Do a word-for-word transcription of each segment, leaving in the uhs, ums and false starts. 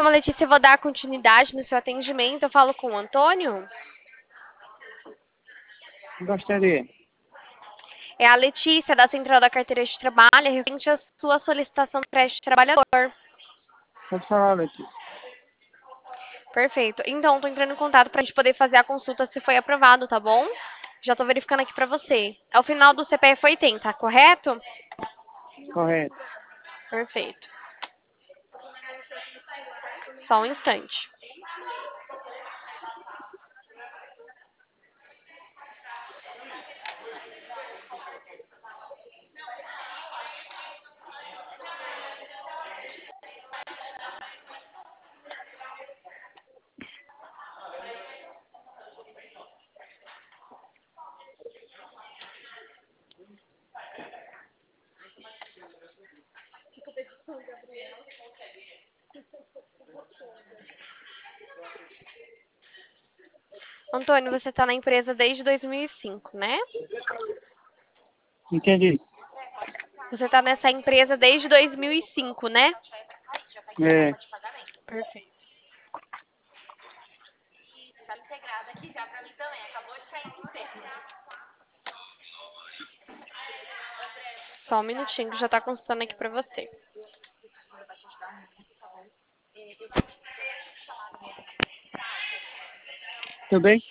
chamo Letícia, eu vou dar continuidade no seu atendimento. Eu falo com o Antônio. Gostaria. É a Letícia, da Central da Carteira de Trabalho, referente à sua solicitação do crédito de trabalhador. Pode falar, Letícia. Perfeito. Então, tô entrando em contato pra gente poder fazer a consulta se foi aprovado, tá bom? Já tô verificando aqui pra você. É o final do C P F oitenta, correto? Correto. Perfeito. Só um instante. Antônio, você tá na empresa desde dois mil e cinco, né? Entendi. Você tá nessa empresa desde dois mil e cinco, né? É, Perfeito. Só um minutinho que já tá consultando aqui pra você. tudo bem?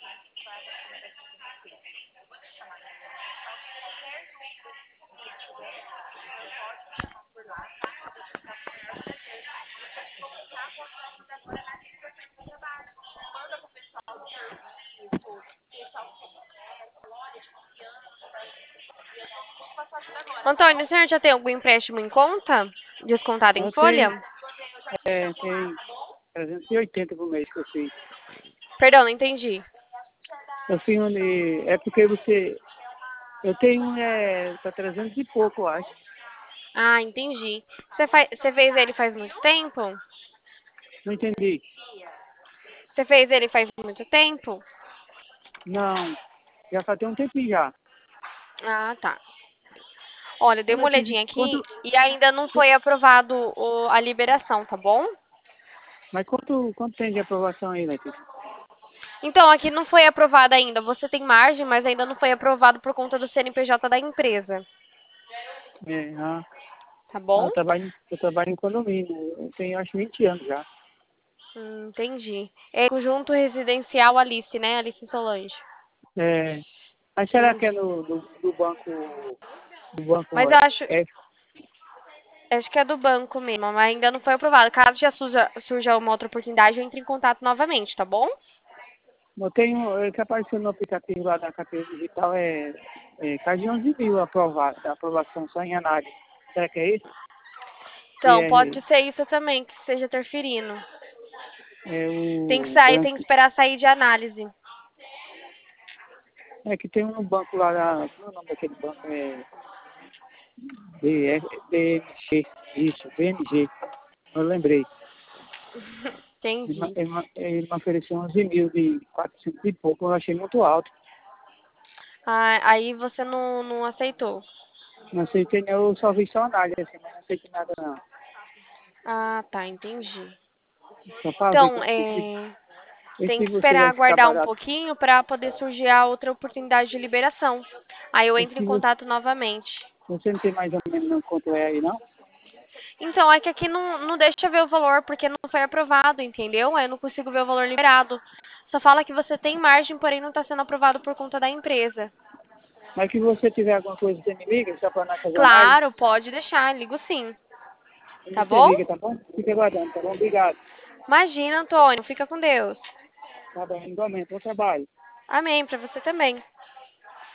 Antônio, o senhor já tem algum empréstimo em conta? Descontado em Eu tenho, folha? é, tem trezentos e oitenta por mês que eu fiz. Perdão, não entendi. Eu fiz um de, é porque você, eu tenho um, é, tá trezentos e pouco, eu acho. Ah, entendi. Você, faz, você fez ele faz muito tempo? Não entendi. Você fez ele faz muito tempo? Não, já faz até um tempinho já. Ah, tá. Olha, dei Ô, uma Letícia, olhadinha aqui quanto, e ainda não foi aprovado o- a liberação, tá bom? mas quanto, quanto tem de aprovação aí, Letícia? Então, aqui não foi aprovado ainda. Você tem margem, mas ainda não foi aprovado por conta do C N P J da empresa, É, ah, tá ah, bom? eu trabalho, eu trabalho em condomínio, eu tenho acho vinte anos já. Hum, entendi. É conjunto residencial Alice, né? Alice Solange. É, mas será que é Entendi. no, do, do banco, do banco Mas eu acho, F? acho que é do banco mesmo, mas ainda não foi aprovado. Caso já surja, surja uma outra oportunidade, eu entre em contato novamente, tá bom? Eu tenho, é, que apareceu no aplicativo lá da carteira digital, é, é quase de onze mil aprovado, a aprovação só em análise. Será que é isso? E Então, é, pode ser isso também, que esteja interferindo. é Tem que o sair, tem que banco, esperar sair de análise. é que tem um banco lá, da- como é o nome daquele banco? É B F B M G, isso, B M G, eu lembrei. Ele, ma- Entendi. ele, ma- ele me ofereceu onze mil de quatrocentos e pouco, eu achei muito alto. Ah, aí você não, não aceitou. Não aceitei, não, eu só vi só análise, assim, mas não aceitei nada não. Ah, tá, entendi. Só para ver Então, como que fica. é, Esse tem de que você esperar deve ficar aguardar um barato. pouquinho para poder surgir a outra oportunidade de liberação. Aí eu Esse entro em de você, contato novamente. você não tem mais ou menos não quanto é aí, não? Então, é que aqui não, não deixa ver o valor porque não foi aprovado, entendeu? Aí eu não consigo ver o valor liberado. Só fala que você tem margem, porém não está sendo aprovado por conta da empresa. Mas que você tiver alguma coisa, você me liga, só para nós fazer análise. Claro, pode deixar, ligo sim. Tá Você bom? liga, tá bom? Fica aguardando, tá bom? Obrigado. Imagina, Antônio, fica com Deus. Tá bom, igualmente, bom trabalho. Amém, pra você também.